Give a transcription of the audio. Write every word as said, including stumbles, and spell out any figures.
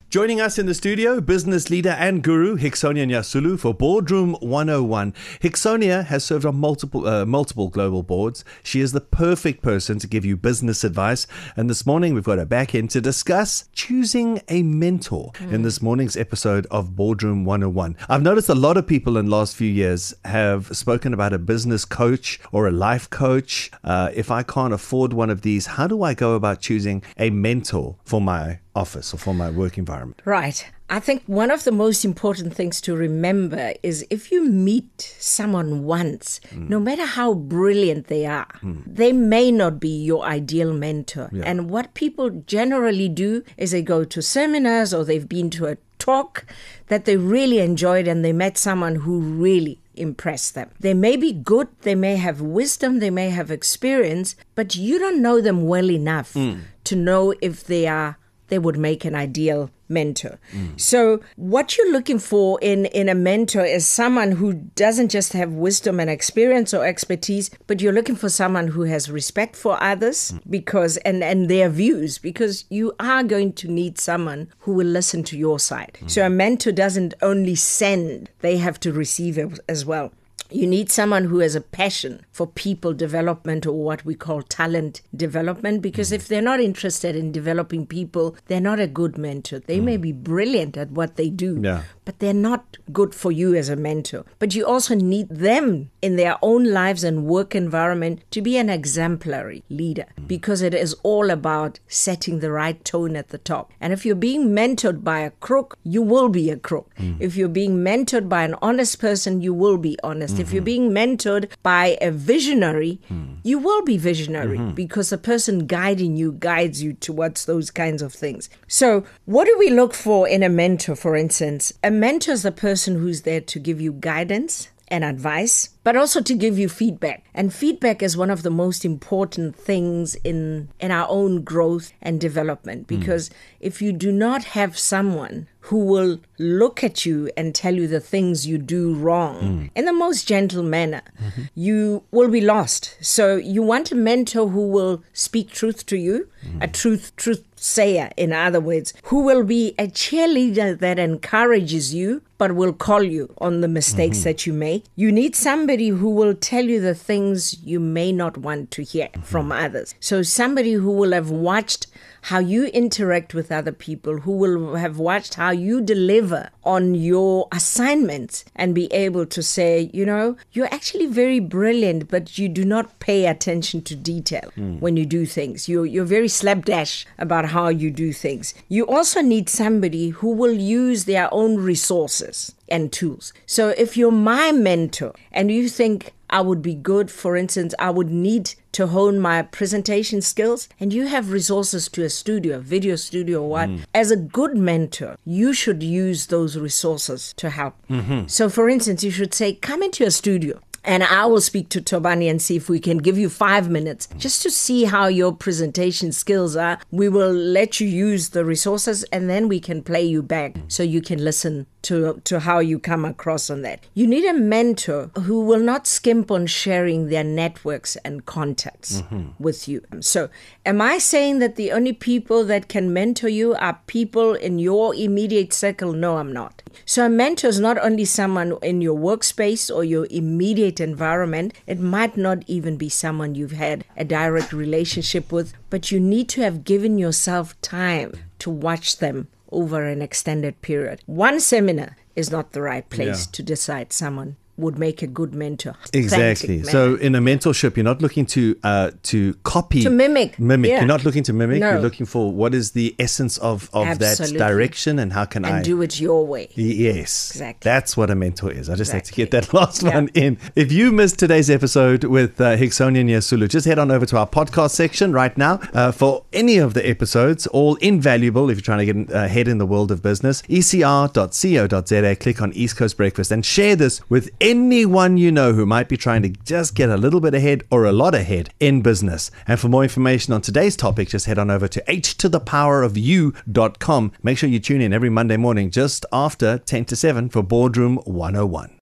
Joining us in the studio, business leader and guru Hixonia Nyasulu for Boardroom one oh one. Hixonia has served on multiple uh, multiple global boards. She is the perfect person to give you business advice. And this morning we've got her back in to discuss choosing a mentor mm. in this morning's episode of Boardroom one oh one. I've noticed a lot of people in the last few years have spoken about a business coach or a life coach. Uh, if I can't afford one of these, how do I go about choosing a mentor for my office or for my work environment? Right. I think one of the most important things to remember is if you meet someone once, mm. no matter how brilliant they are, mm. they may not be your ideal mentor. Yeah. And what people generally do is they go to seminars or they've been to a talk that they really enjoyed and they met someone who really impress them. They may be good, they may have wisdom, they may have experience, but you don't know them well enough mm. to know if they are they would make an ideal mentor. Mm. So what you're looking for in, in a mentor is someone who doesn't just have wisdom and experience or expertise, but you're looking for someone who has respect for others mm. because and, and their views, because you are going to need someone who will listen to your side. Mm. So a mentor doesn't only send, they have to receive as well. You need someone who has a passion for people development or what we call talent development, because mm. if they're not interested in developing people, they're not a good mentor. They mm. may be brilliant at what they do, yeah. but they're not good for you as a mentor. But you also need them in their own lives and work environment to be an exemplary leader, mm. because it is all about setting the right tone at the top. And if you're being mentored by a crook, you will be a crook. Mm. If you're being mentored by an honest person, you will be honest. Mm-hmm. If you're being mentored by a visionary, mm. you will be visionary mm-hmm. because the person guiding you guides you towards those kinds of things. So what do we look for in a mentor, for instance? A mentor is the person who's there to give you guidance and advice, but also to give you feedback. And feedback is one of the most important things in, in our own growth and development, because mm. if you do not have someone who will look at you and tell you the things you do wrong mm. in the most gentle manner, mm-hmm. you will be lost. So you want a mentor who will speak truth to you, mm. a truth truth sayer, in other words, who will be a cheerleader that encourages you, but will call you on the mistakes mm-hmm. that you make. You need somebody who will tell you the things you may not want to hear mm-hmm. from others. So somebody who will have watched how you interact with other people, who will have watched how you deliver on your assignments and be able to say, you know, you're actually very brilliant, but you do not pay attention to detail mm. when you do things. You're, you're very slapdash about how you do things. You also need somebody who will use their own resources and tools. So if you're my mentor and you think I would be good, for instance, I would need to hone my presentation skills, and you have resources to a studio, a video studio or what, mm. as a good mentor, you should use those resources to help. Mm-hmm. So for instance, you should say, come into a studio. And I will speak to Tobani and see if we can give you five minutes just to see how your presentation skills are. We will let you use the resources and then we can play you back so you can listen to, to how you come across on that. You need a mentor who will not skimp on sharing their networks and contacts mm-hmm. with you. So am I saying that the only people that can mentor you are people in your immediate circle? No, I'm not. So a mentor is not only someone in your workspace or your immediate environment. It might not even be someone you've had a direct relationship with, but you need to have given yourself time to watch them over an extended period. One seminar is not the right place yeah. to decide someone would make a good mentor. Exactly. So in a mentorship, you're not looking to uh, to copy. To mimic. Mimic. Yeah. You're not looking to mimic. No. You're looking for what is the essence of, of that direction and how can and I... And do it your way. Yes. Exactly. That's what a mentor is. I just exactly. had to get that last yeah. one in. If you missed today's episode with uh, Hixonia Nyasulu, just head on over to our podcast section right now uh, for any of the episodes, all invaluable if you're trying to get ahead in the world of business. E C R dot co dot za, click on East Coast Breakfast and share this with anyone you know who might be trying to just get a little bit ahead or a lot ahead in business. And for more information on today's topic, just head on over to h to the power of you dot com. Make sure you tune in every Monday morning just after ten to seven for Boardroom one oh one.